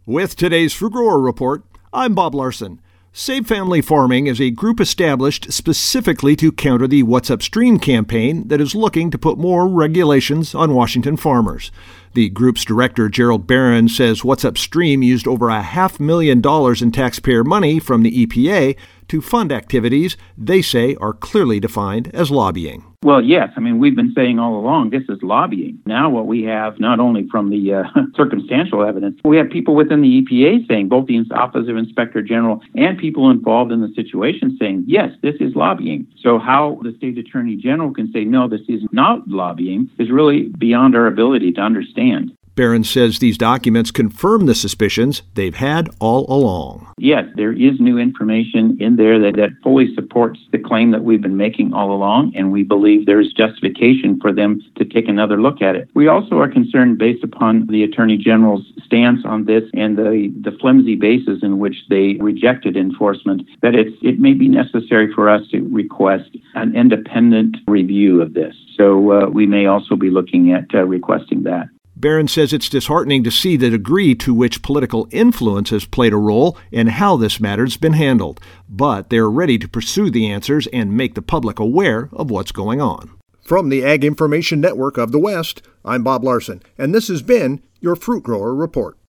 With today's Fruit Grower Report, I'm Bob Larson. Save Family Farming is a group established specifically to counter the What's Upstream campaign that is looking to put more regulations on Washington farmers. The group's director, Gerald Barron, says What's Upstream used over $500,000 in taxpayer money from the EPA to fund activities they say are clearly defined as lobbying. Well, yes. We've been saying all along this is lobbying. Now what we have, not only from the circumstantial evidence, we have people within the EPA saying, both the Office of Inspector General and people involved in the situation saying, yes, this is lobbying. So how the State Attorney General can say, no, this is not lobbying, is really beyond our ability to understand. Barron says these documents confirm the suspicions they've had all along. Yes, there is new information in there that fully supports the claim that we've been making all along, and we believe there's justification for them to take another look at it. We also are concerned, based upon the Attorney General's stance on this and the flimsy basis in which they rejected enforcement, that it may be necessary for us to request an independent review of this. So we may also be looking at requesting that. Barron says it's disheartening to see the degree to which political influence has played a role in how this matter's been handled, but they're ready to pursue the answers and make the public aware of what's going on. From the Ag Information Network of the West, I'm Bob Larson, and this has been your Fruit Grower Report.